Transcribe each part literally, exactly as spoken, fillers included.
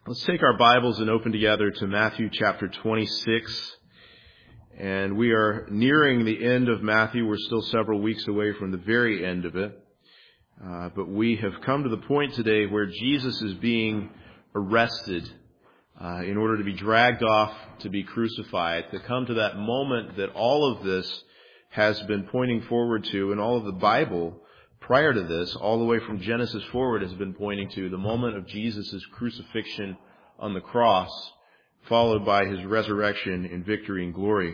Let's take our Bibles and open together to Matthew chapter twenty-six. And we are nearing the end of Matthew. We're still several weeks away from the very end of it. Uh, but we have come to the point today where Jesus is being arrested uh, in order to be dragged off to be crucified, to come to that moment that all of this has been pointing forward to, and all of the Bible prior to this, all the way from Genesis forward, has been pointing to the moment of Jesus' crucifixion on the cross, followed by his resurrection in victory and glory.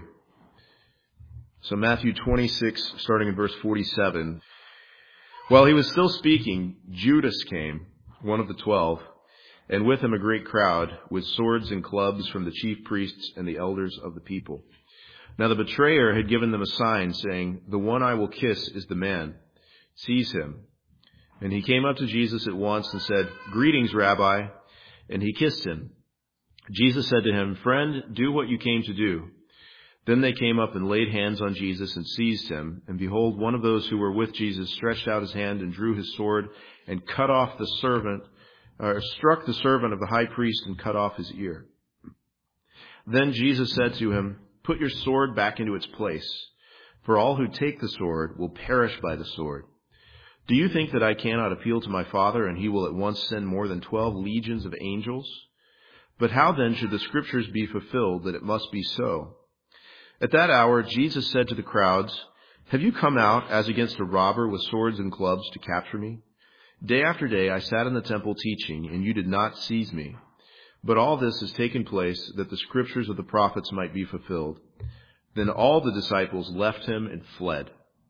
So Matthew twenty-six, starting in verse forty-seven. While he was still speaking, Judas came, one of the twelve, and with him a great crowd, with swords and clubs from the chief priests and the elders of the people. Now the betrayer had given them a sign, saying, "The one I will kiss is the man. Seize him." And he came up to Jesus at once and said, "Greetings, Rabbi." And he kissed him. Jesus said to him, "Friend, do what you came to do." Then they came up and laid hands on Jesus and seized him. And behold, one of those who were with Jesus stretched out his hand and drew his sword and cut off the servant, or struck the servant of the high priest and cut off his ear. Then Jesus said to him, "Put your sword back into its place, for all who take the sword will perish by the sword. Do you think that I cannot appeal to my Father, and he will at once send more than twelve legions of angels? But how then should the Scriptures be fulfilled that it must be so?" At that hour Jesus said to the crowds, "Have you come out as against a robber with swords and clubs to capture me? Day after day I sat in the temple teaching, and you did not seize me. But all this has taken place that the Scriptures of the prophets might be fulfilled." Then all the disciples left him and fled.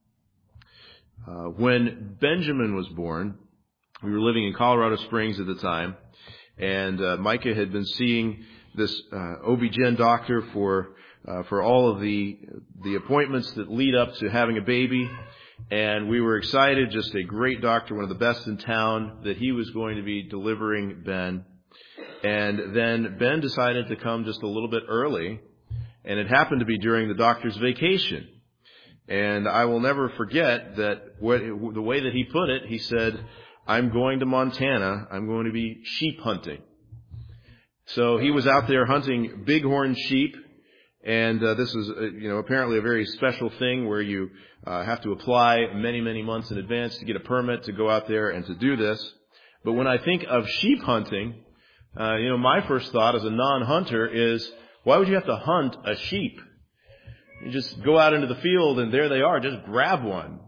Uh, when Benjamin was born, we were living in Colorado Springs at the time, and uh, Micah had been seeing this uh, O B G Y N doctor for uh, for all of the the appointments that lead up to having a baby, and we were excited, just a great doctor, one of the best in town, that he was going to be delivering Ben. And then Ben decided to come just a little bit early, and it happened to be during the doctor's vacation. And I will never forget that what, the way that he put it, he said, "I'm going to Montana. I'm going to be sheep hunting." So he was out there hunting bighorn sheep. And uh, this is, uh, you know, apparently a very special thing where you uh, have to apply many, many months in advance to get a permit to go out there and to do this. But when I think of sheep hunting, uh, you know, my first thought as a non-hunter is, why would you have to hunt a sheep? You just go out into the field and there they are. Just grab one.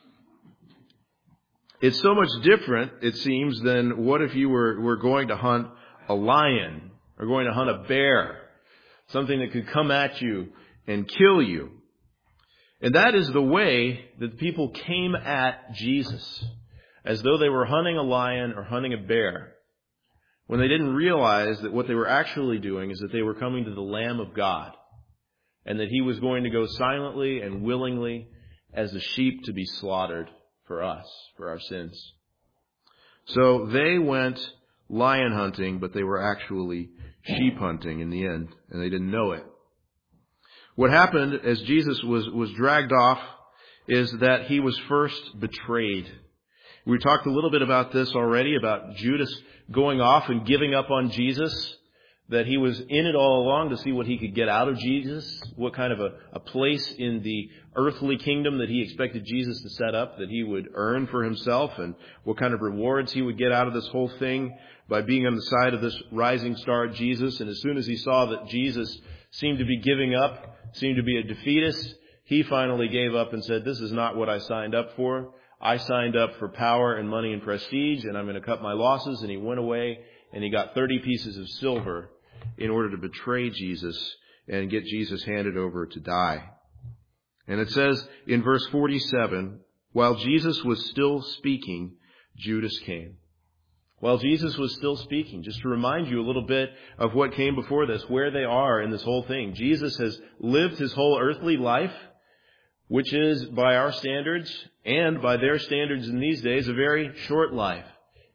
It's so much different, it seems, than what if you were, were going to hunt a lion or going to hunt a bear, something that could come at you and kill you. And that is the way that the people came at Jesus, as though they were hunting a lion or hunting a bear, when they didn't realize that what they were actually doing is that they were coming to the Lamb of God, and that he was going to go silently and willingly as a sheep to be slaughtered for us, for our sins. So they went lion hunting, but they were actually sheep hunting in the end, and they didn't know it. What happened as Jesus was, was dragged off is that he was first betrayed. We talked a little bit about this already, about Judas going off and giving up on Jesus, that he was in it all along to see what he could get out of Jesus, what kind of a, a place in the earthly kingdom that he expected Jesus to set up, that he would earn for himself, and what kind of rewards he would get out of this whole thing by being on the side of this rising star Jesus. And as soon as he saw that Jesus seemed to be giving up, seemed to be a defeatist, he finally gave up and said, "This is not what I signed up for. I signed up for power and money and prestige, and I'm going to cut my losses." And he went away and he got thirty pieces of silver in order to betray Jesus and get Jesus handed over to die. And it says in verse forty-seven, while Jesus was still speaking, Judas came. While Jesus was still speaking, just to remind you a little bit of what came before this, where they are in this whole thing. Jesus has lived his whole earthly life, which is, by our standards and by their standards in these days, a very short life.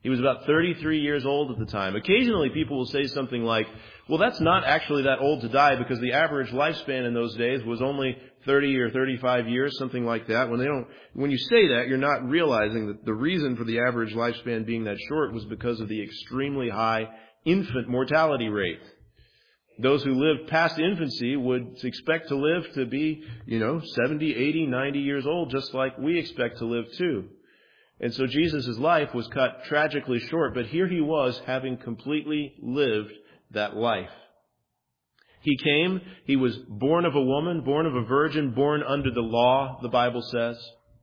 He was about thirty-three years old at the time. Occasionally people will say something like, well, that's not actually that old to die because the average lifespan in those days was only thirty or thirty-five years, something like that. When they don't, when you say that, you're not realizing that the reason for the average lifespan being that short was because of the extremely high infant mortality rate. Those who lived past infancy would expect to live to be, you know, seventy, eighty, ninety years old, just like we expect to live too. And so Jesus' life was cut tragically short, but here he was having completely lived that life. He came, he was born of a woman, born of a virgin, born under the law, the Bible says.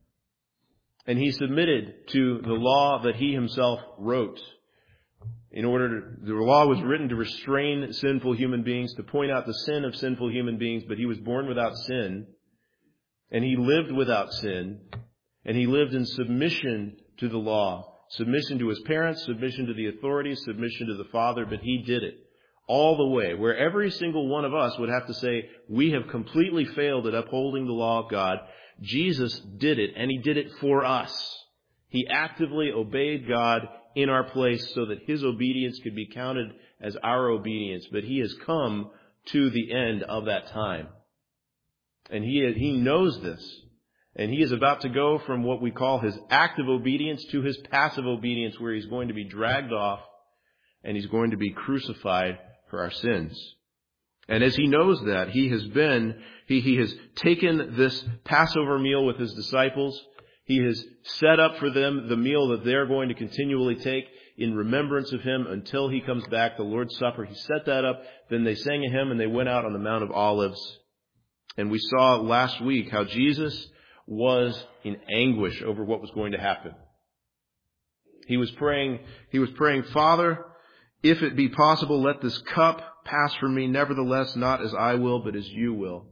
And he submitted to the law that he himself wrote. In order to, the law was written to restrain sinful human beings, to point out the sin of sinful human beings, but he was born without sin, and he lived without sin, and he lived in submission to the law, submission to his parents, submission to the authorities, submission to the Father, but he did it all the way, where every single one of us would have to say, we have completely failed at upholding the law of God. Jesus did it, and he did it for us. He actively obeyed God in our place so that his obedience could be counted as our obedience. But he has come to the end of that time. And he, he knows this. And he is about to go from what we call his active obedience to his passive obedience, where he's going to be dragged off and he's going to be crucified for our sins. And as he knows that, he has been, he, he has taken this Passover meal with his disciples. He has set up for them the meal that they're going to continually take in remembrance of him until he comes back, the Lord's Supper. He set that up. Then they sang a hymn and they went out on the Mount of Olives. And we saw last week how Jesus was in anguish over what was going to happen. He was praying, he was praying, Father, if it be possible, let this cup pass from me. Nevertheless, not as I will, but as you will.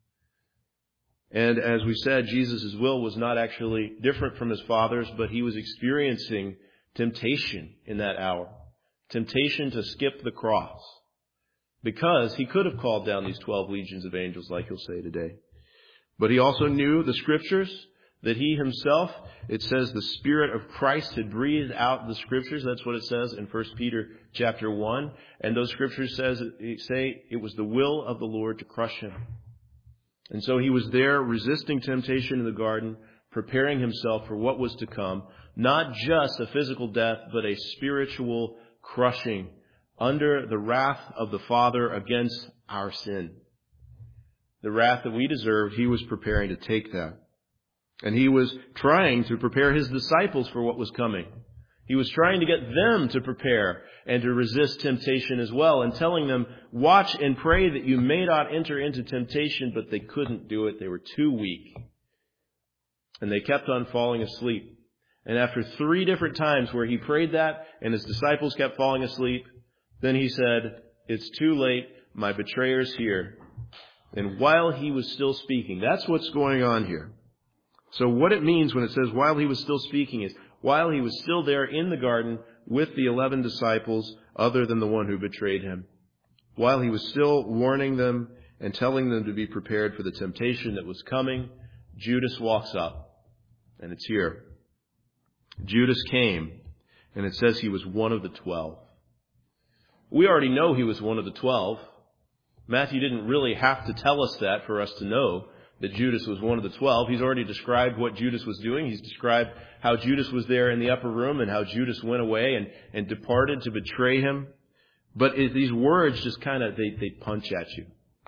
And as we said, Jesus' will was not actually different from his Father's, but he was experiencing temptation in that hour. Temptation to skip the cross. Because he could have called down these twelve legions of angels, like he'll say today. But he also knew the Scriptures, that he himself, it says the Spirit of Christ had breathed out the Scriptures. That's what it says in First Peter chapter one. And those Scriptures says, say it was the will of the Lord to crush him. And so he was there resisting temptation in the garden, preparing himself for what was to come. Not just a physical death, but a spiritual crushing under the wrath of the Father against our sin. The wrath that we deserved, he was preparing to take that. And he was trying to prepare his disciples for what was coming. He was trying to get them to prepare and to resist temptation as well, and telling them, watch and pray that you may not enter into temptation, but they couldn't do it. They were too weak. And they kept on falling asleep. And after three different times where he prayed that and his disciples kept falling asleep, then he said, it's too late, my betrayer's here. And while he was still speaking, that's what's going on here. So what it means when it says while he was still speaking is while he was still there in the garden with the eleven disciples other than the one who betrayed him. While he was still warning them and telling them to be prepared for the temptation that was coming, Judas walks up. And it's here. Judas came, and it says he was one of the twelve. We already know he was one of the twelve. Matthew didn't really have to tell us that for us to know that Judas was one of the twelve. He's already described what Judas was doing. He's described how Judas was there in the upper room and how Judas went away and, and departed to betray him. But it, these words just kind of, they, they punch at you.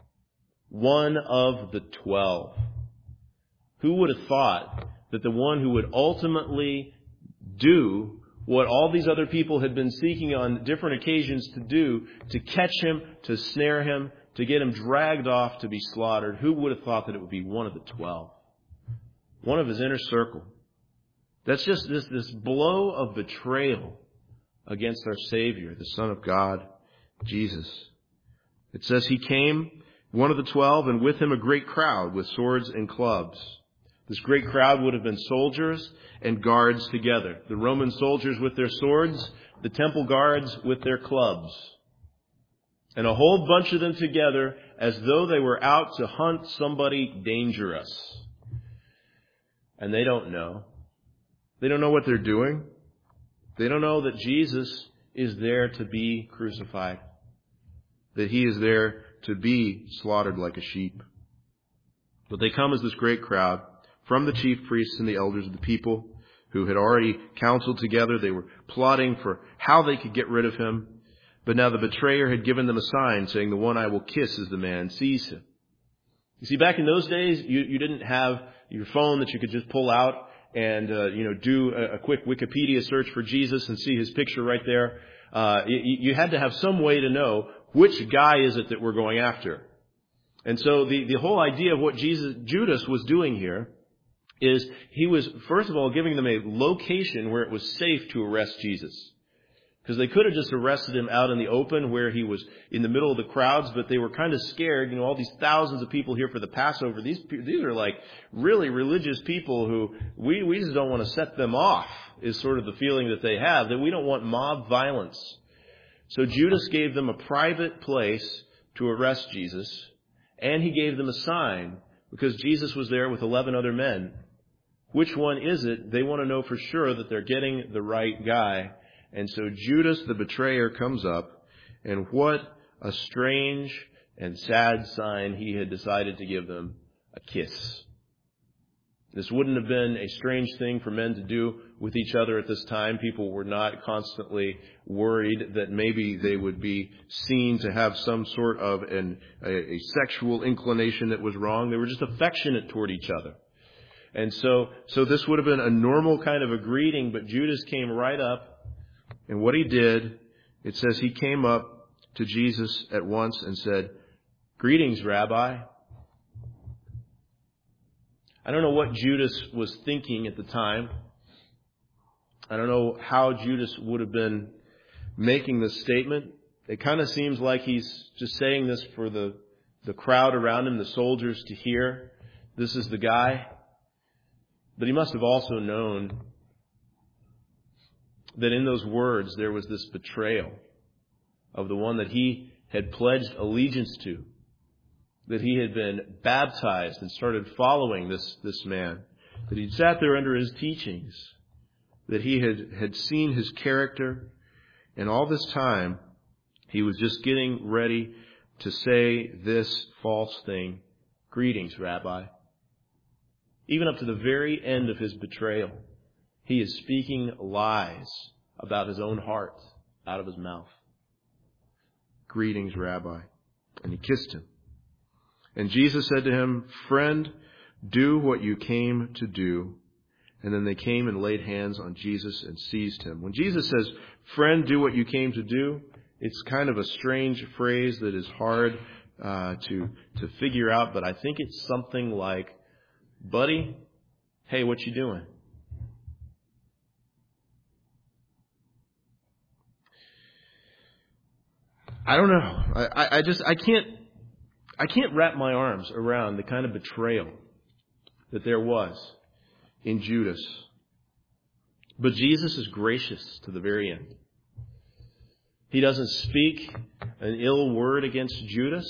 One of the twelve. Who would have thought that the one who would ultimately do what all these other people had been seeking on different occasions to do, to catch him, to snare him, to get him dragged off to be slaughtered, who would have thought that it would be one of the twelve? One of his inner circle. That's just this, this blow of betrayal against our Savior, the Son of God, Jesus. It says he came, one of the twelve, and with him a great crowd with swords and clubs. This great crowd would have been soldiers and guards together. The Roman soldiers with their swords, the temple guards with their clubs. And a whole bunch of them together as though they were out to hunt somebody dangerous. And they don't know. They don't know what they're doing. They don't know that Jesus is there to be crucified, that he is there to be slaughtered like a sheep. But they come as this great crowd from the chief priests and the elders of the people who had already counseled together. They were plotting for how they could get rid of him. But now the betrayer had given them a sign saying, "The one I will kiss is the man. Seize him." You see, back in those days, you, you didn't have your phone that you could just pull out and, uh, you know, do a, a quick Wikipedia search for Jesus and see his picture right there. Uh, you, you had to have some way to know which guy is it that we're going after. And so the, the whole idea of what Jesus, Judas was doing here is he was, first of all, giving them a location where it was safe to arrest Jesus. Because they could have just arrested him out in the open where he was in the middle of the crowds, but they were kind of scared. You know, all these thousands of people here for the Passover. These these are like really religious people who we, we just don't want to set them off, is sort of the feeling that they have, that we don't want mob violence. So Judas gave them a private place to arrest Jesus, and he gave them a sign because Jesus was there with eleven other men. Which one is it? They want to know for sure that they're getting the right guy. And so Judas, the betrayer, comes up, and what a strange and sad sign he had decided to give them: a kiss. This wouldn't have been a strange thing for men to do with each other at this time. People were not constantly worried that maybe they would be seen to have some sort of an, a, a sexual inclination that was wrong. They were just affectionate toward each other. And so, so this would have been a normal kind of a greeting, but Judas came right up. And what he did, it says he came up to Jesus at once and said, "Greetings, Rabbi." I don't know what Judas was thinking at the time. I don't know how Judas would have been making this statement. It kind of seems like he's just saying this for the, the crowd around him, the soldiers, to hear. This is the guy. But he must have also known that in those words there was this betrayal of the one that he had pledged allegiance to, that he had been baptized and started following this, this man, that he'd sat there under his teachings, that he had, had seen his character, and all this time he was just getting ready to say this false thing: "Greetings, Rabbi." Even up to the very end of his betrayal, he is speaking lies about his own heart out of his mouth. "Greetings, Rabbi." And he kissed him. And Jesus said to him, "Friend, do what you came to do." And then they came and laid hands on Jesus and seized him. When Jesus says, "Friend, do what you came to do," it's kind of a strange phrase that is hard uh, to, to figure out, but I think it's something like, "Buddy, hey, what you doing?" I don't know. I, I just, I can't, I can't wrap my arms around the kind of betrayal that there was in Judas. But Jesus is gracious to the very end. He doesn't speak an ill word against Judas.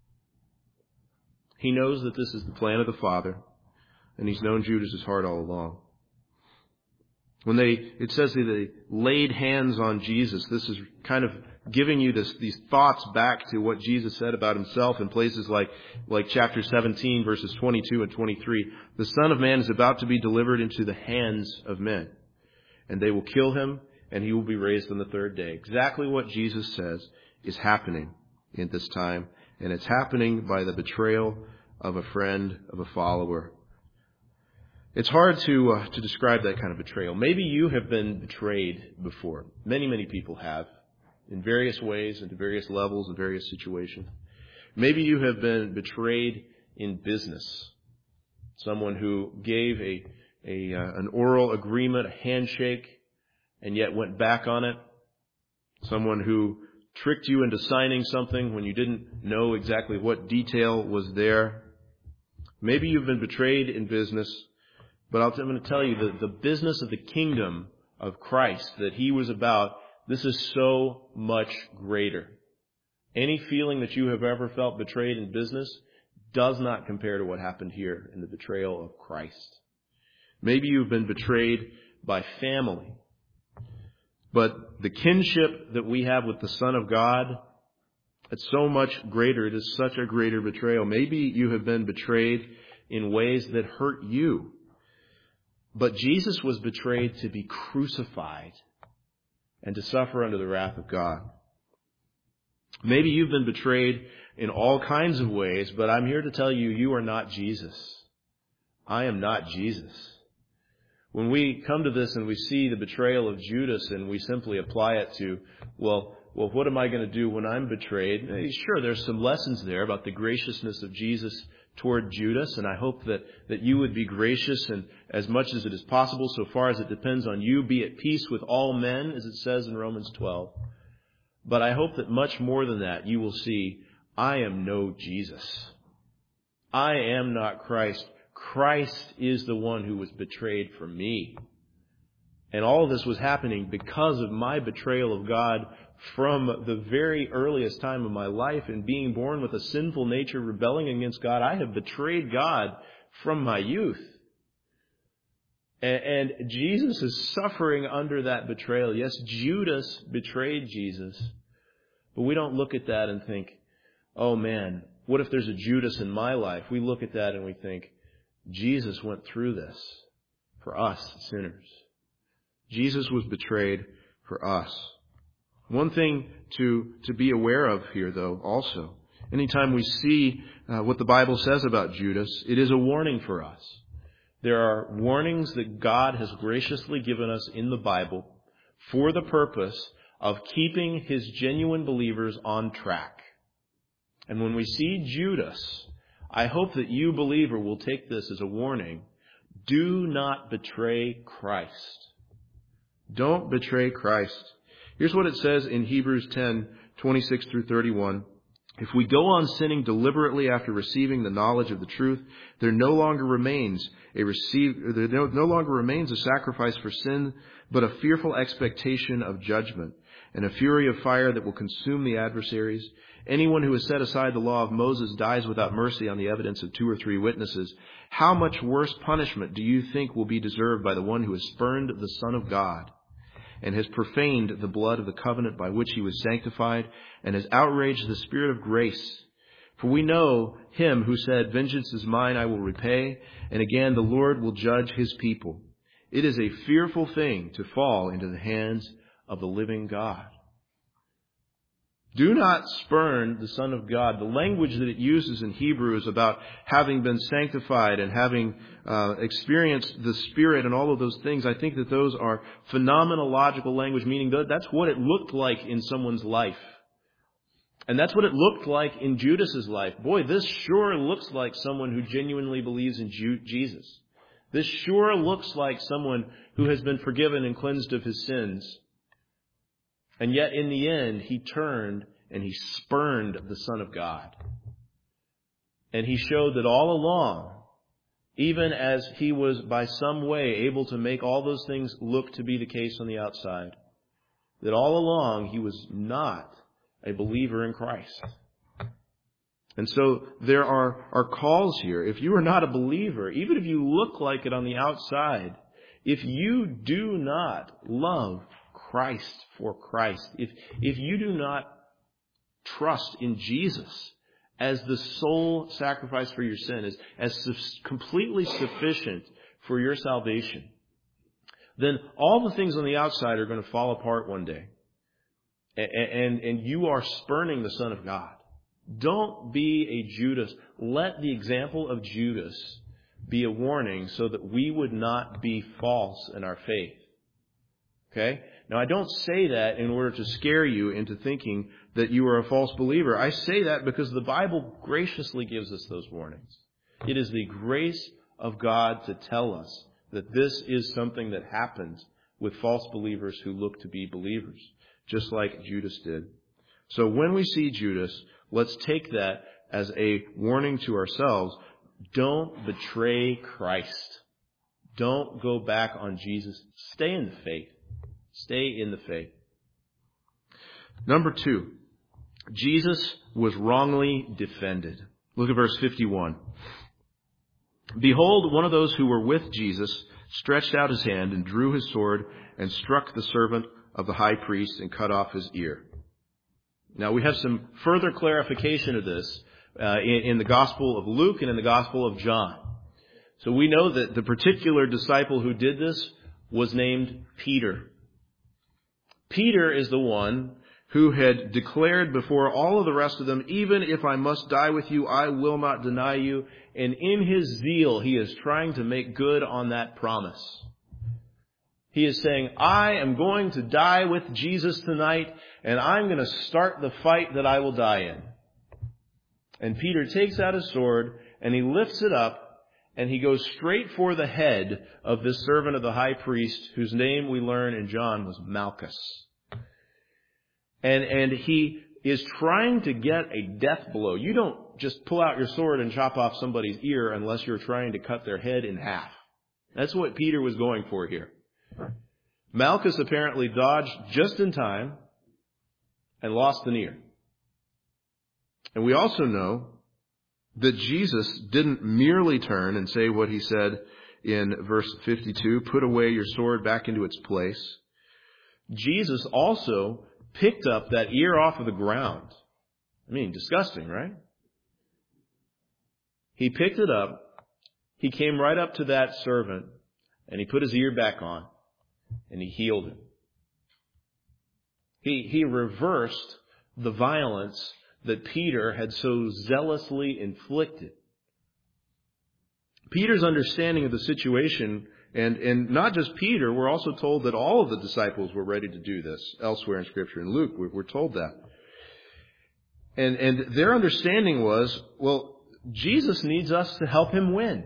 He knows that this is the plan of the Father, and he's known Judas' heart all along. When they, it says that they laid hands on Jesus, this is kind of giving you this, these thoughts back to what Jesus said about himself in places like, like chapter seventeen, verses twenty-two and twenty-three. "The Son of Man is about to be delivered into the hands of men, and they will kill him, and he will be raised on the third day." Exactly what Jesus says is happening in this time, and it's happening by the betrayal of a friend, of a follower. It's hard to uh, to describe that kind of betrayal. Maybe you have been betrayed before. Many, many people have, in various ways and to various levels and various situations. Maybe you have been betrayed in business. Someone who gave a, a uh, an oral agreement, a handshake, and yet went back on it. Someone who tricked you into signing something when you didn't know exactly what detail was there. Maybe you've been betrayed in business. But I'm going to tell you that the business of the kingdom of Christ that he was about, this is so much greater. Any feeling that you have ever felt betrayed in business does not compare to what happened here in the betrayal of Christ. Maybe you've been betrayed by family. But the kinship that we have with the Son of God, it's so much greater. It is such a greater betrayal. Maybe you have been betrayed in ways that hurt you. But Jesus was betrayed to be crucified and to suffer under the wrath of God. Maybe you've been betrayed in all kinds of ways, but I'm here to tell you, you are not Jesus. I am not Jesus. When we come to this and we see the betrayal of Judas and we simply apply it to, well, well, what am I going to do when I'm betrayed? Sure, there's some lessons there about the graciousness of Jesus toward Judas, and I hope that, that you would be gracious and as much as it is possible, so far as it depends on you, be at peace with all men, as it says in Romans twelve. But I hope that much more than that, you will see, I am no Jesus. I am not Christ. Christ is the one who was betrayed for me. And all of this was happening because of my betrayal of God from the very earliest time of my life, and being born with a sinful nature, rebelling against God. I have betrayed God from my youth. And, and Jesus is suffering under that betrayal. Yes, Judas betrayed Jesus. But we don't look at that and think, oh man, what if there's a Judas in my life? We look at that and we think, Jesus went through this for us sinners. Jesus was betrayed for us. One thing to, to be aware of here, though, also, anytime we see uh, what the Bible says about Judas, it is a warning for us. There are warnings that God has graciously given us in the Bible for the purpose of keeping His genuine believers on track. And when we see Judas, I hope that you, believer, will take this as a warning. Do not betray Christ. Don't betray Christ. Here's what it says in Hebrews ten, twenty-six through thirty-one. If we go on sinning deliberately after receiving the knowledge of the truth, there no longer remains a receive, there no, no longer remains a sacrifice for sin, but a fearful expectation of judgment and a fury of fire that will consume the adversaries. Anyone who has set aside the law of Moses dies without mercy on the evidence of two or three witnesses. How much worse punishment do you think will be deserved by the one who has spurned the Son of God and has profaned the blood of the covenant by which He was sanctified and has outraged the Spirit of grace? For we know Him who said, vengeance is mine, I will repay. And again, the Lord will judge His people. It is a fearful thing to fall into the hands of the living God. Do not spurn the Son of God. The language that it uses in Hebrew is about having been sanctified and having uh, experienced the Spirit and all of those things. I think that those are phenomenological language, meaning that that's what it looked like in someone's life. And that's what it looked like in Judas's life. Boy, this sure looks like someone who genuinely believes in Ju- Jesus. This sure looks like someone who has been forgiven and cleansed of his sins. And yet, in the end, he turned and he spurned the Son of God. And he showed that all along, even as he was by some way able to make all those things look to be the case on the outside, that all along he was not a believer in Christ. And so there are, are calls here. If you are not a believer, even if you look like it on the outside, if you do not love Christ for Christ, if if you do not trust in Jesus as the sole sacrifice for your sin, as, as su- completely sufficient for your salvation, then all the things on the outside are going to fall apart one day. And, and, and you are spurning the Son of God. Don't be a Judas. Let the example of Judas be a warning so that we would not be false in our faith. Okay? Now, I don't say that in order to scare you into thinking that you are a false believer. I say that because the Bible graciously gives us those warnings. It is the grace of God to tell us that this is something that happens with false believers who look to be believers, just like Judas did. So when we see Judas, let's take that as a warning to ourselves. Don't betray Christ. Don't go back on Jesus. Stay in the faith. Stay in the faith. Number two, Jesus was wrongly defended. Look at verse fifty-one. Behold, one of those who were with Jesus stretched out his hand and drew his sword and struck the servant of the high priest and cut off his ear. Now we have some further clarification of this uh, in, in the Gospel of Luke and in the Gospel of John. So we know that the particular disciple who did this was named Peter. Peter is the one who had declared before all of the rest of them, even if I must die with you, I will not deny you. And in his zeal, he is trying to make good on that promise. He is saying, I am going to die with Jesus tonight, and I'm going to start the fight that I will die in. And Peter takes out his sword, and he lifts it up, and he goes straight for the head of this servant of the high priest, whose name we learn in John was Malchus. And, and he is trying to get a death blow. You don't just pull out your sword and chop off somebody's ear unless you're trying to cut their head in half. That's what Peter was going for here. Malchus apparently dodged just in time and lost an ear. And we also know that Jesus didn't merely turn and say what he said in verse fifty-two, put away your sword back into its place. Jesus also picked up that ear off of the ground. I mean, disgusting, right? He picked it up. He came right up to that servant and he put his ear back on and he healed him. He, he reversed the violence that Peter had so zealously inflicted. Peter's understanding of the situation, and, and not just Peter, we're also told that all of the disciples were ready to do this elsewhere in Scripture. In Luke, we're, we're told that. And, and their understanding was, well, Jesus needs us to help him win.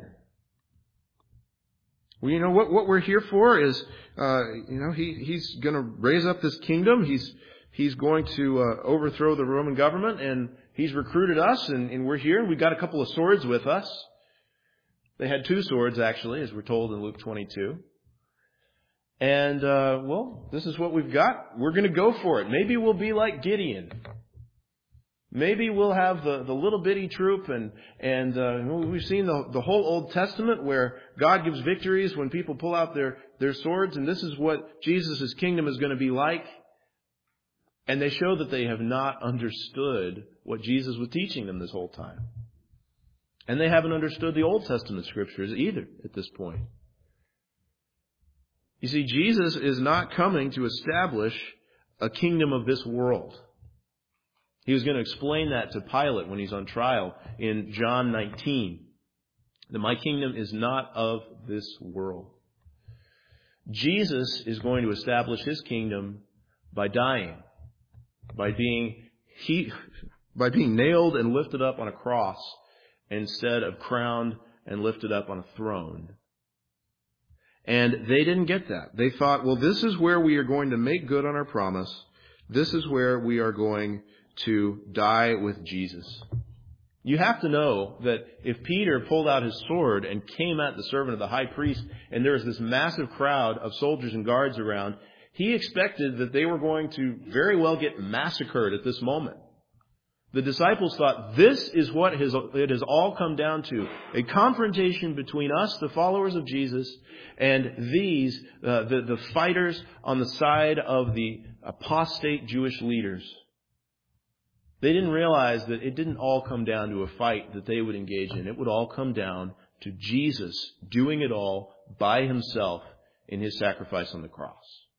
Well, you know, what, what we're here for is, uh, you know, he, he's going to raise up this kingdom. He's He's going to uh, overthrow the Roman government, and he's recruited us, and, and we're here. We've got a couple of swords with us. They had two swords, actually, as we're told in Luke twenty-two. And, uh, well, this is what we've got. We're going to go for it. Maybe we'll be like Gideon. Maybe we'll have the, the little bitty troop, and, and uh, we've seen the, the whole Old Testament where God gives victories when people pull out their, their swords, and this is what Jesus' kingdom is going to be like. And they show that they have not understood what Jesus was teaching them this whole time. And they haven't understood the Old Testament Scriptures either at this point. You see, Jesus is not coming to establish a kingdom of this world. He was going to explain that to Pilate when he's on trial in John nineteen. That my kingdom is not of this world. Jesus is going to establish his kingdom by dying. By being he, by being nailed and lifted up on a cross instead of crowned and lifted up on a throne. And they didn't get that. They thought, well, this is where we are going to make good on our promise. This is where we are going to die with Jesus. You have to know that if Peter pulled out his sword and came at the servant of the high priest, and there was this massive crowd of soldiers and guards around, he expected that they were going to very well get massacred at this moment. The disciples thought this is what has, it has all come down to. A confrontation between us, the followers of Jesus, and these, uh, the, the fighters on the side of the apostate Jewish leaders. They didn't realize that it didn't all come down to a fight that they would engage in. It would all come down to Jesus doing it all by himself in his sacrifice on the cross.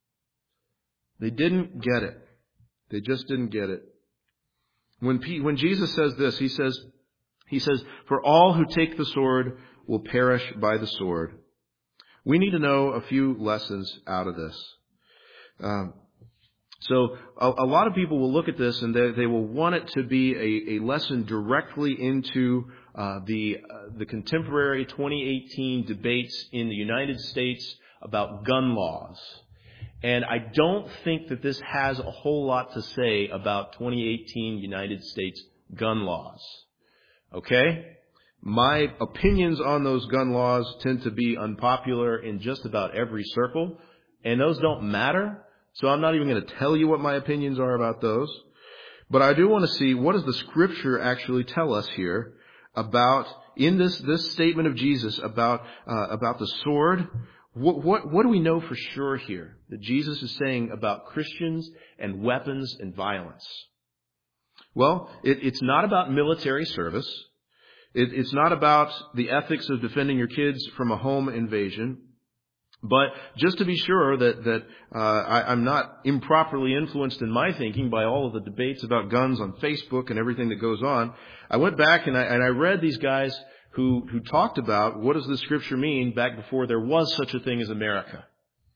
They didn't get it. They just didn't get it. When P, when Jesus says this, he says, he says, for all who take the sword will perish by the sword. We need to know a few lessons out of this. Um, so a, a lot of people will look at this and they, they will want it to be a, a lesson directly into uh, the uh, the contemporary twenty eighteen debates in the United States about gun laws. And I don't think that this has a whole lot to say about twenty eighteen United States gun laws. Okay? My opinions on those gun laws tend to be unpopular in just about every circle, and those don't matter. So I'm not even going to tell you what my opinions are about those. But I do want to see, what does the Scripture actually tell us here about, in this, this statement of Jesus about, uh, about the sword? What, what, what do we know for sure here that Jesus is saying about Christians and weapons and violence? Well, it, it's not about military service. It, it's not about the ethics of defending your kids from a home invasion. But just to be sure that, that uh, I, I'm not improperly influenced in my thinking by all of the debates about guns on Facebook and everything that goes on, I went back and I, and I read these guys who, who talked about what does the Scripture mean back before there was such a thing as America.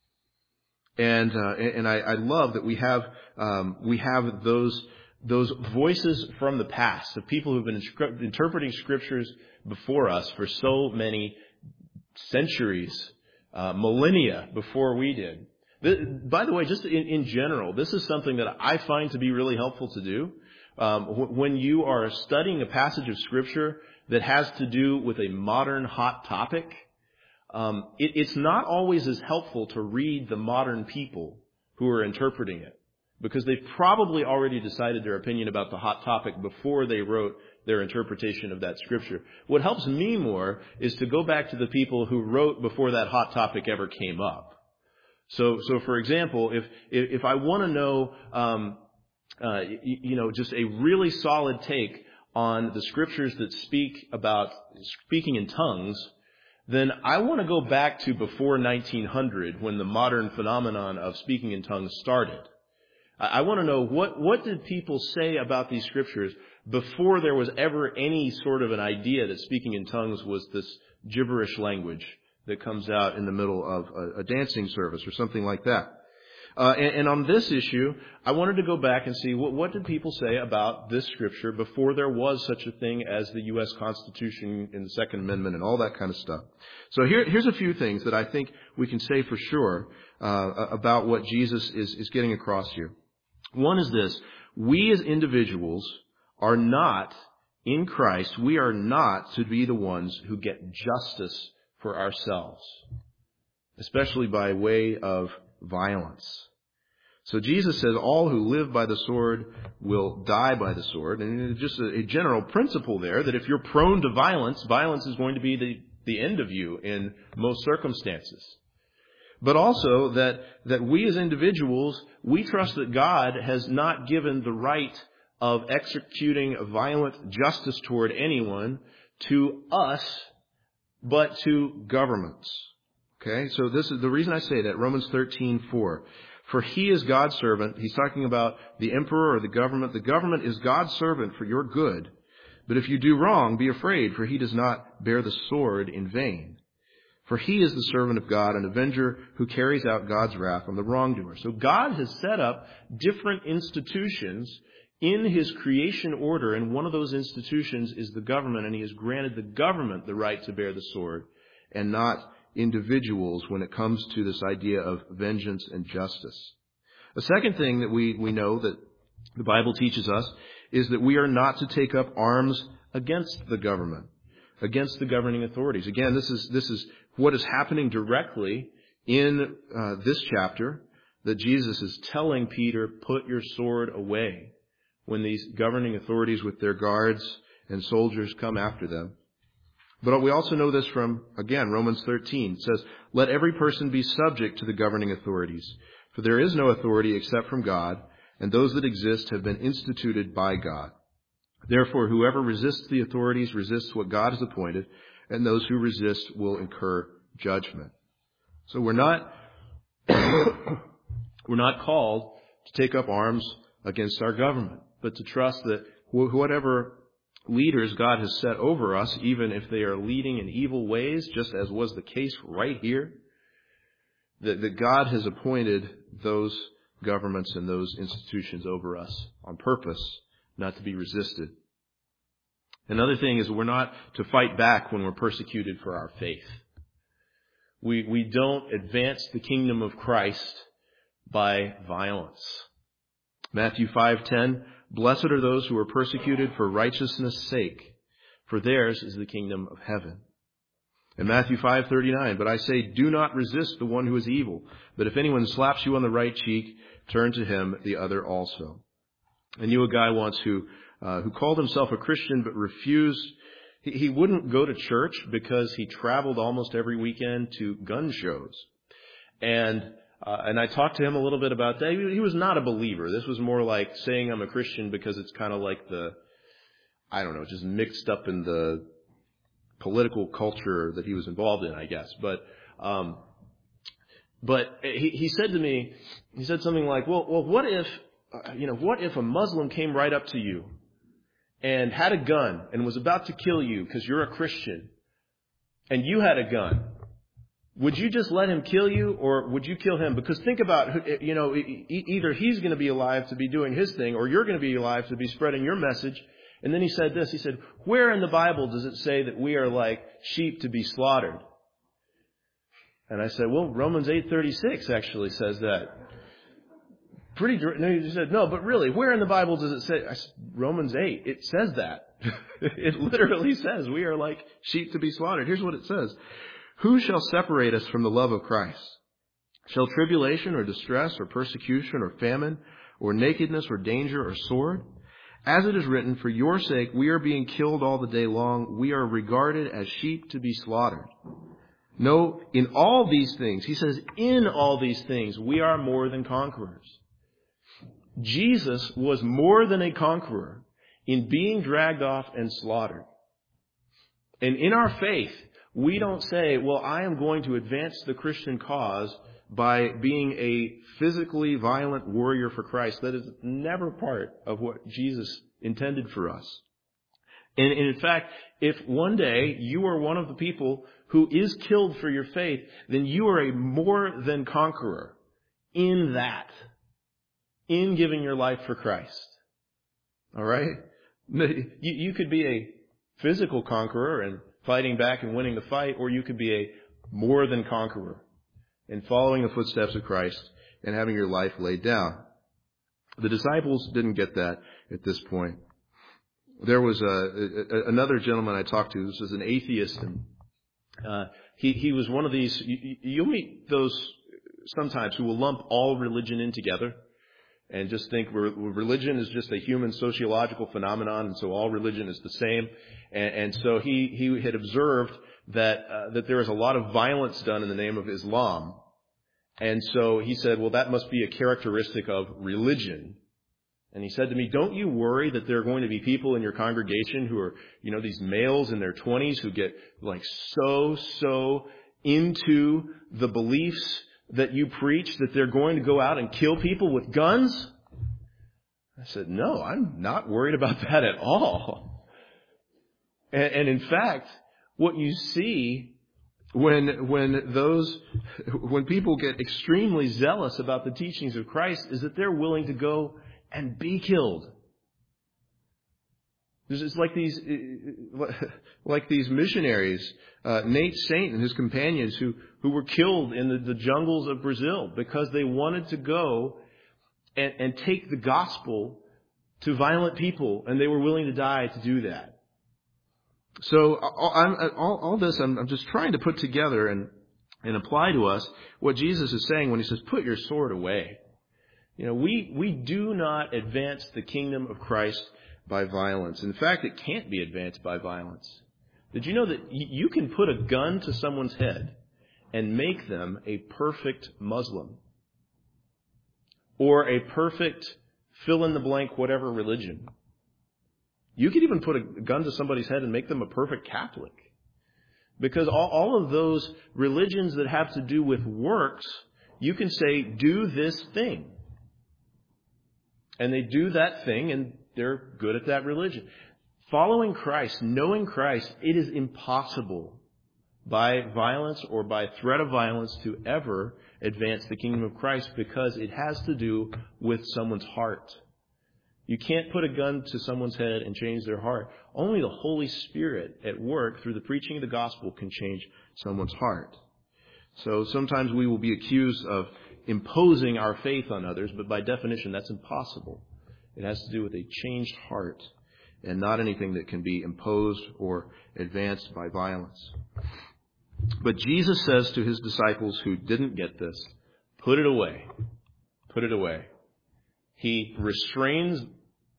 And uh, and I, I love that we have um, we have those those voices from the past of people who've been inscri- interpreting Scriptures before us for so many centuries. Uh, millennia before we did. This, by the way, just in, in general, this is something that I find to be really helpful to do. Um, w- when you are studying a passage of Scripture that has to do with a modern hot topic, um, it, it's not always as helpful to read the modern people who are interpreting it, because they've probably already decided their opinion about the hot topic before they wrote their interpretation of that Scripture. What helps me more is to go back to the people who wrote before that hot topic ever came up. So, so for example, if if I want to know, um, uh, you, you know, just a really solid take on the Scriptures that speak about speaking in tongues, then I want to go back to before nineteen hundred, when the modern phenomenon of speaking in tongues started. I, I want to know what what did people say about these Scriptures before there was ever any sort of an idea that speaking in tongues was this gibberish language that comes out in the middle of a, a dancing service or something like that. Uh, and, and on this issue, I wanted to go back and see what, what did people say about this Scripture before there was such a thing as the U S Constitution and the Second Amendment and all that kind of stuff. So here, here's a few things that I think we can say for sure uh, about what Jesus is, is getting across here. One is this: we as individuals are not, in Christ, we are not to be the ones who get justice for ourselves, especially by way of violence. So Jesus says all who live by the sword will die by the sword. And it's just a, a general principle there that if you're prone to violence, violence is going to be the, the end of you in most circumstances. But also that, that we as individuals, we trust that God has not given the right of executing violent justice toward anyone to us, but to governments. Okay, so this is the reason I say that. Romans thirteen four. For he is God's servant. He's talking about the emperor or the government. The government is God's servant for your good. But if you do wrong, be afraid, for he does not bear the sword in vain. For he is the servant of God, an avenger who carries out God's wrath on the wrongdoer. So God has set up different institutions in his creation order, and one of those institutions is the government, and he has granted the government the right to bear the sword, and not individuals when it comes to this idea of vengeance and justice. A second thing that we, we know that the Bible teaches us is that we are not to take up arms against the government, against the governing authorities. Again, this is this is what is happening directly in uh, this chapter, that Jesus is telling Peter, put your sword away, when these governing authorities with their guards and soldiers come after them. But we also know this from, again, Romans thirteen. It says, let every person be subject to the governing authorities, for there is no authority except from God, and those that exist have been instituted by God. Therefore, whoever resists the authorities resists what God has appointed, and those who resist will incur judgment. So we're not, we're not called to take up arms against our government, but to trust that wh- whatever leaders God has set over us, even if they are leading in evil ways, just as was the case right here, that, that God has appointed those governments and those institutions over us on purpose, not to be resisted. Another thing is we're not to fight back when we're persecuted for our faith. We, we don't advance the kingdom of Christ by violence. Matthew five ten, blessed are those who are persecuted for righteousness' sake, for theirs is the kingdom of heaven. And Matthew five thirty-nine, but I say, do not resist the one who is evil, but if anyone slaps you on the right cheek, turn to him the other also. I knew a guy once who uh, who called himself a Christian but refused He, he wouldn't go to church because he traveled almost every weekend to gun shows. And uh, and I talked to him a little bit about that. He, he was not a believer. This was more like saying I'm a Christian because it's kind of like the, I don't know, just mixed up in the political culture that he was involved in, I guess. But um, but he, he said to me, he said something like, well, well, what if, uh, you know, what if a Muslim came right up to you and had a gun and was about to kill you because you're a Christian and you had a gun? Would you just let him kill you, or would you kill him? Because think about, you know, either he's going to be alive to be doing his thing, or you're going to be alive to be spreading your message. And then he said this, he said, where in the Bible does it say that we are like sheep to be slaughtered? And I said, well, Romans eight thirty-six actually says that. Pretty, no, he said, no, but really, where in the Bible does it say? I said, Romans eight, it says that. It literally says we are like sheep to be slaughtered. Here's what it says. Who shall separate us from the love of Christ? Shall tribulation or distress or persecution or famine or nakedness or danger or sword? As it is written, for your sake we are being killed all the day long. We are regarded as sheep to be slaughtered. No, in all these things, he says, in all these things, we are more than conquerors. Jesus was more than a conqueror in being dragged off and slaughtered. And in our faith, we don't say, well, I am going to advance the Christian cause by being a physically violent warrior for Christ. That is never part of what Jesus intended for us. And, and in fact, if one day you are one of the people who is killed for your faith, then you are a more than conqueror in that, in giving your life for Christ. All right? You, you could be a physical conqueror and fighting back and winning the fight, or you could be a more than conqueror in following the footsteps of Christ and having your life laid down. The disciples didn't get that at this point. There was a, a, another gentleman I talked to. This was an atheist, and uh, he he was one of these. You, you'll meet those sometimes who will lump all religion in together and just think religion is just a human sociological phenomenon, and so all religion is the same. And, and so he, he had observed that uh, that there is a lot of violence done in the name of Islam. And so he said, well, that must be a characteristic of religion. And he said to me, don't you worry that there are going to be people in your congregation who are, you know, these males in their twenties who get like so, so into the beliefs that you preach that they're going to go out and kill people with guns? I said, no, I'm not worried about that at all. And, and in fact, what you see when when those when people get extremely zealous about the teachings of Christ is that they're willing to go and be killed. It's like these like these missionaries, uh, Nate Saint and his companions who, who were killed in the, the jungles of Brazil because they wanted to go and, and take the gospel to violent people, and they were willing to die to do that. So all, I'm, all, all this I'm, I'm just trying to put together and, and apply to us what Jesus is saying when he says, put your sword away. You know, we, we do not advance the kingdom of Christ by violence. In fact, it can't be advanced by violence. Did you know that you can put a gun to someone's head and make them a perfect Muslim or a perfect fill-in-the-blank whatever religion? You could even put a gun to somebody's head and make them a perfect Catholic. Because all, all of those religions that have to do with works, you can say, do this thing. And they do that thing, and they're good at that religion. Following Christ, knowing Christ, it is impossible by violence or by threat of violence to ever advance the kingdom of Christ, because it has to do with someone's heart. You can't put a gun to someone's head and change their heart. Only the Holy Spirit at work through the preaching of the gospel can change someone's heart. So sometimes we will be accused of imposing our faith on others, but by definition that's impossible. It has to do with a changed heart and not anything that can be imposed or advanced by violence. But Jesus says to his disciples who didn't get this, put it away. Put it away. He restrains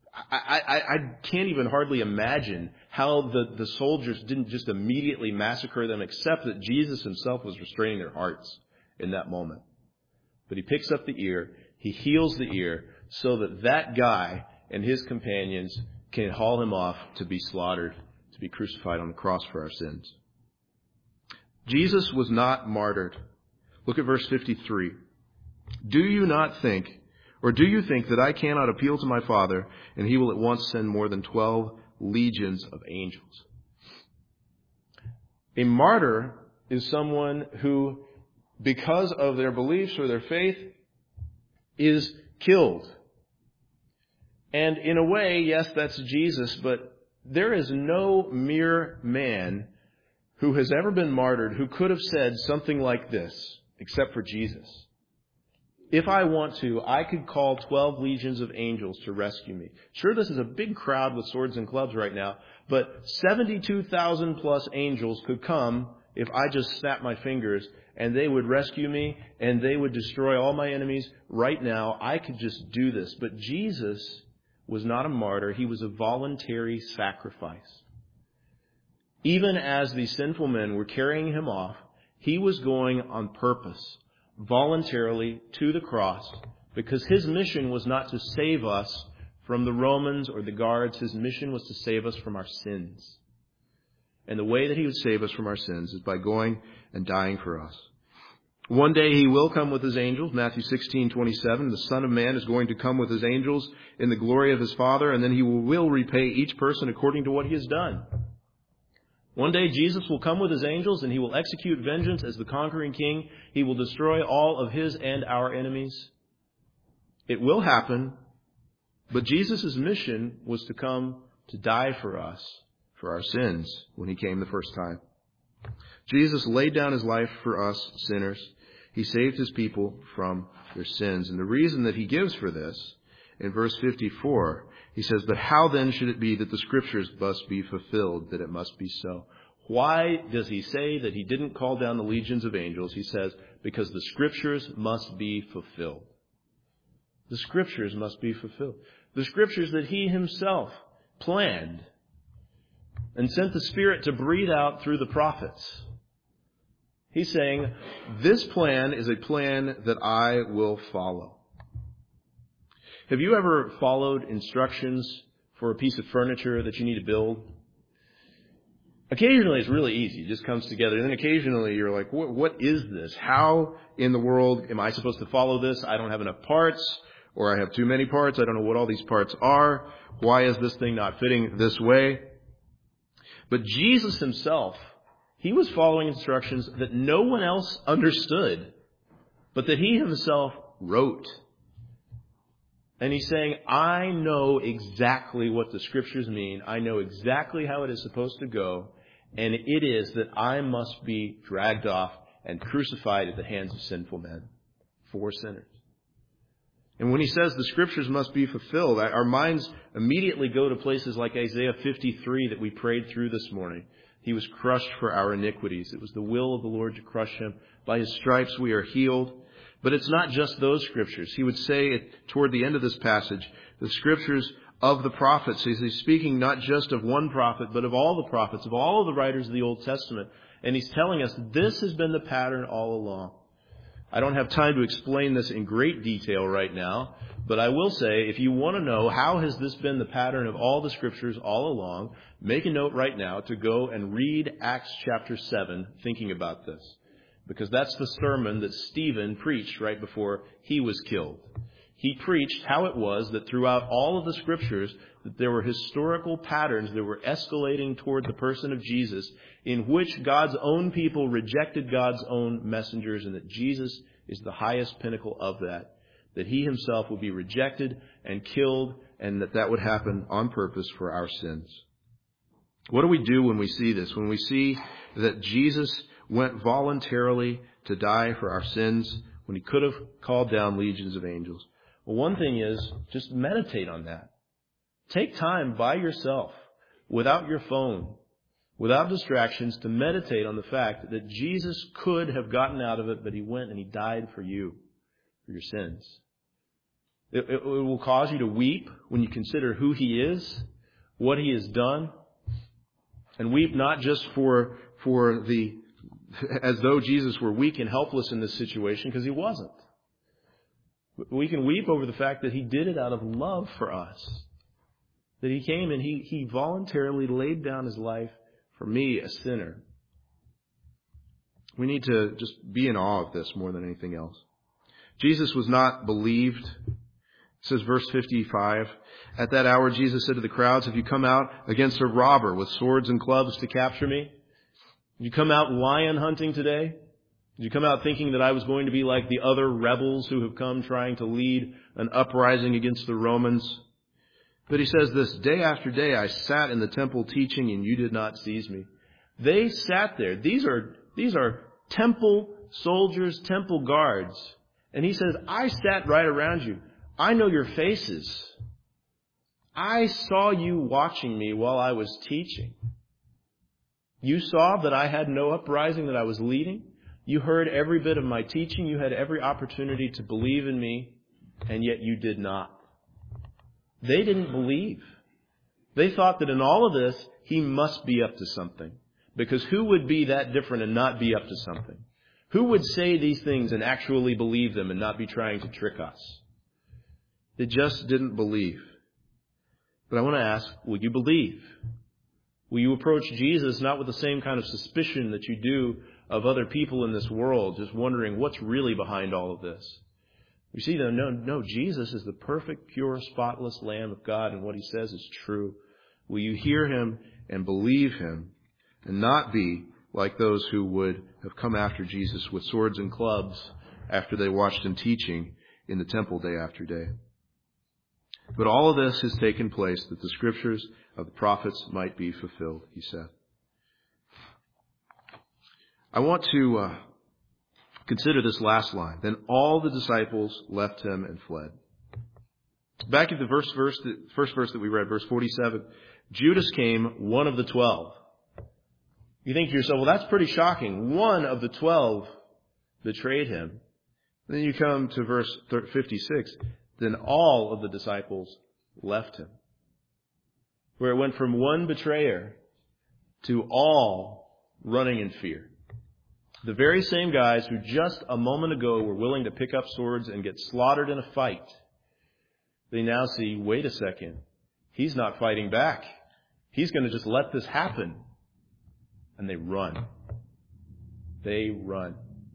I, I, I can't even hardly imagine how the, the soldiers didn't just immediately massacre them, except that Jesus himself was restraining their hearts in that moment. But he picks up the ear, he heals the ear, so that that guy and his companions can haul him off to be slaughtered, to be crucified on the cross for our sins. Jesus was not martyred. Look at verse fifty-three. Do you not think, or do you think that I cannot appeal to my Father, and he will at once send more than twelve legions of angels? A martyr is someone who, because of their beliefs or their faith, is killed. And in a way, yes, that's Jesus, but there is no mere man who has ever been martyred who could have said something like this, except for Jesus. If I want to, I could call twelve legions of angels to rescue me. Sure, this is a big crowd with swords and clubs right now, but seventy-two thousand plus angels could come if I just snapped my fingers, and they would rescue me, and they would destroy all my enemies right now. I could just do this. But Jesus was not a martyr. He was a voluntary sacrifice. Even as the sinful men were carrying him off, he was going on purpose, voluntarily to the cross, because his mission was not to save us from the Romans or the guards. His mission was to save us from our sins. And the way that he would save us from our sins is by going and dying for us. One day he will come with his angels, Matthew sixteen twenty-seven. The Son of Man is going to come with his angels in the glory of his Father, and then he will repay each person according to what he has done. One day Jesus will come with his angels, and he will execute vengeance as the conquering king. He will destroy all of his and our enemies. It will happen, but Jesus' mission was to come to die for us, for our sins, when he came the first time. Jesus laid down his life for us sinners. He saved his people from their sins. And the reason that he gives for this, in verse fifty-four, he says, but how then should it be that the Scriptures must be fulfilled, that it must be so? Why does he say that he didn't call down the legions of angels? He says, because the Scriptures must be fulfilled. The Scriptures must be fulfilled. The Scriptures that he himself planned and sent the Spirit to breathe out through the prophets. He's saying, this plan is a plan that I will follow. Have you ever followed instructions for a piece of furniture that you need to build? Occasionally it's really easy. It just comes together. And then occasionally you're like, what, what is this? How in the world am I supposed to follow this? I don't have enough parts, or I have too many parts. I don't know what all these parts are. Why is this thing not fitting this way? But Jesus himself, he was following instructions that no one else understood, but that he himself wrote. And he's saying, I know exactly what the Scriptures mean. I know exactly how it is supposed to go. And it is that I must be dragged off and crucified at the hands of sinful men for sinners. And when he says the Scriptures must be fulfilled, our minds immediately go to places like Isaiah fifty-three that we prayed through this morning. He was crushed for our iniquities. It was the will of the Lord to crush him. By his stripes we are healed. But it's not just those Scriptures. He would say it toward the end of this passage, the Scriptures of the prophets. He's speaking not just of one prophet, but of all the prophets, of all of the writers of the Old Testament. And he's telling us this has been the pattern all along. I don't have time to explain this in great detail right now, but I will say, if you want to know how has this been the pattern of all the Scriptures all along, make a note right now to go and read Acts chapter seven, thinking about this. Because that's the sermon that Stephen preached right before he was killed. He preached how it was that throughout all of the Scriptures, that there were historical patterns that were escalating toward the person of Jesus, in which God's own people rejected God's own messengers, and that Jesus is the highest pinnacle of that. That he himself would be rejected and killed, and that that would happen on purpose for our sins. What do we do when we see this? When we see that Jesus went voluntarily to die for our sins when he could have called down legions of angels? Well, one thing is just meditate on that. Take time by yourself, without your phone, without distractions, to meditate on the fact that Jesus could have gotten out of it, but he went and he died for you, for your sins. It, it, it will cause you to weep when you consider who He is, what He has done. And weep not just for, for the, as though Jesus were weak and helpless in this situation, because He wasn't. We can weep over the fact that He did it out of love for us. That He came and He, He voluntarily laid down His life for me, a sinner. We need to just be in awe of this more than anything else. Jesus was not believed. It says verse fifty-five, at that hour Jesus said to the crowds, have you come out against a robber with swords and clubs to capture me? Did you come out lion hunting today? Did you come out thinking that I was going to be like the other rebels who have come trying to lead an uprising against the Romans? But He says this, day after day I sat in the temple teaching and you did not seize me. They sat there. These are, these are temple soldiers, temple guards. And He says, I sat right around you. I know your faces. I saw you watching me while I was teaching. You saw that I had no uprising that I was leading. You heard every bit of my teaching. You had every opportunity to believe in me, and yet you did not. They didn't believe. They thought that in all of this, He must be up to something. Because who would be that different and not be up to something? Who would say these things and actually believe them and not be trying to trick us? They just didn't believe. But I want to ask, will you believe? Will you approach Jesus not with the same kind of suspicion that you do of other people in this world, just wondering what's really behind all of this? You see, no, no, no, Jesus is the perfect, pure, spotless Lamb of God, and what He says is true. Will you hear Him and believe Him and not be like those who would have come after Jesus with swords and clubs after they watched Him teaching in the temple day after day? But all of this has taken place that the Scriptures of the prophets might be fulfilled, He said. I want to uh, consider this last line. Then all the disciples left Him and fled. Back at the verse, verse, the first verse that we read, verse forty-seven, Judas came, one of the twelve. You think to yourself, well, that's pretty shocking. One of the twelve betrayed Him. And then you come to verse fifty-six. Then all of the disciples left Him. Where it went from one betrayer to all running in fear. The very same guys who just a moment ago were willing to pick up swords and get slaughtered in a fight. They now see, wait a second, He's not fighting back. He's going to just let this happen. And they run. They run.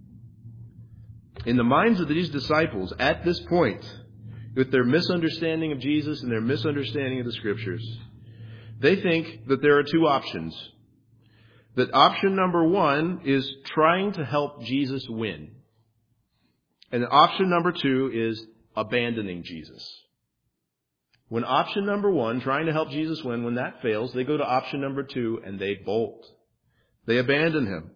In the minds of these disciples, at this point, with their misunderstanding of Jesus and their misunderstanding of the Scriptures, they think that there are two options. That option number one is trying to help Jesus win. And option number two is abandoning Jesus. When option number one, trying to help Jesus win, when that fails, they go to option number two and they bolt. They abandon Him.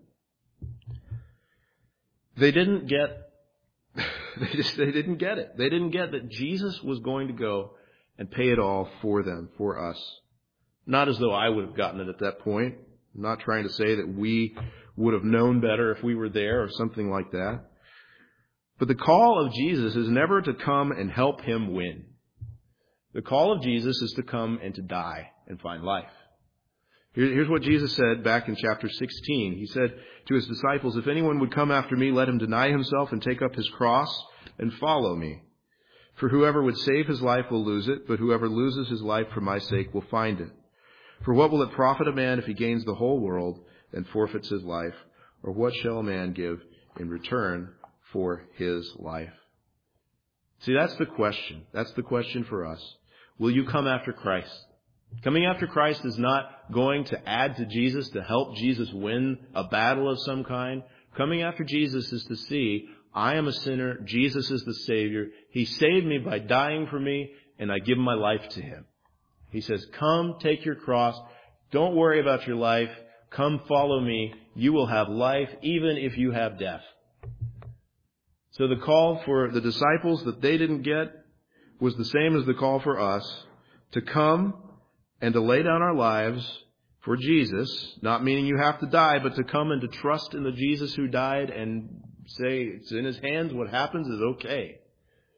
They didn't get They just, they didn't get it. They didn't get that Jesus was going to go and pay it all for them, for us. Not as though I would have gotten it at that point. I'm not trying to say that we would have known better if we were there or something like that. But the call of Jesus is never to come and help Him win. The call of Jesus is to come and to die and find life. Here's what Jesus said back in chapter sixteen. He said to His disciples, if anyone would come after me, let him deny himself and take up his cross and follow me. For whoever would save his life will lose it, but whoever loses his life for my sake will find it. For what will it profit a man if he gains the whole world and forfeits his life? Or what shall a man give in return for his life? See, that's the question. That's the question for us. Will you come after Christ? Coming after Christ is not going to add to Jesus, to help Jesus win a battle of some kind. Coming after Jesus is to see, I am a sinner, Jesus is the Savior. He saved me by dying for me, and I give my life to Him. He says, come, take your cross. Don't worry about your life. Come, follow me. You will have life, even if you have death. So the call for the disciples that they didn't get was the same as the call for us, to come and to lay down our lives for Jesus, not meaning you have to die, but to come and to trust in the Jesus who died and say it's in His hands, what happens is okay.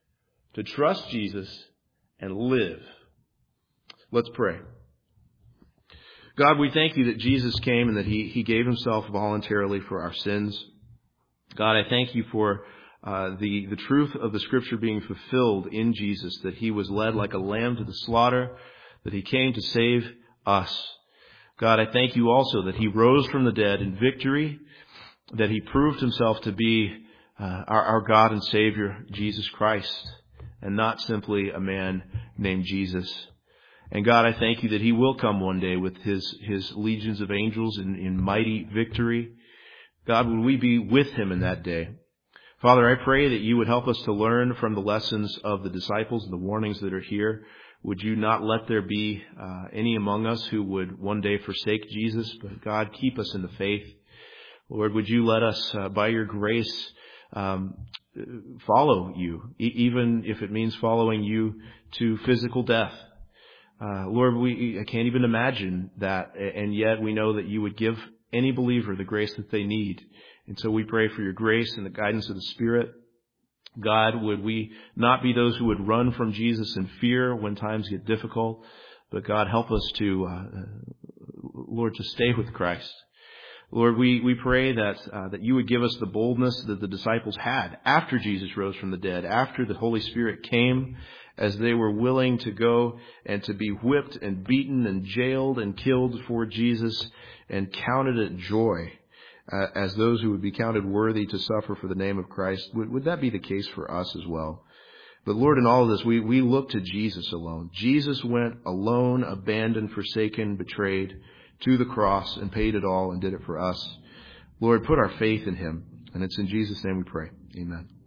to trust Jesus and live. Let's pray. God, we thank you that Jesus came and that he, he gave himself voluntarily for our sins. God, I thank you for uh, the, the truth of the Scripture being fulfilled in Jesus, that he was led like a lamb to the slaughter, that he came to save us. God, I thank you also that he rose from the dead in victory, that he proved himself to be uh, our, our God and Savior, Jesus Christ, and not simply a man named Jesus. And God, I thank you that he will come one day with his, his legions of angels in, in mighty victory. God, would we be with him in that day? Father, I pray that you would help us to learn from the lessons of the disciples and the warnings that are here. Would you not let there be uh, any among us who would one day forsake Jesus, but God, keep us in the faith. Lord, would you let us, uh, by your grace, um, follow you, e- even if it means following you to physical death. Uh, Lord, we I can't even imagine that, and yet we know that you would give any believer the grace that they need. And so we pray for your grace and the guidance of the Spirit. God, would we not be those who would run from Jesus in fear when times get difficult, but God, help us to, uh, Lord, to stay with Christ. Lord, we, we pray that uh, that you would give us the boldness that the disciples had after Jesus rose from the dead, after the Holy Spirit came, as they were willing to go and to be whipped and beaten and jailed and killed for Jesus, and counted it joy uh, as those who would be counted worthy to suffer for the name of Christ. Would, would that be the case for us as well? But Lord, in all of this, we, we look to Jesus alone. Jesus went alone, abandoned, forsaken, betrayed, to the cross and paid it all and did it for us. Lord, put our faith in him. And it's in Jesus' name we pray. Amen.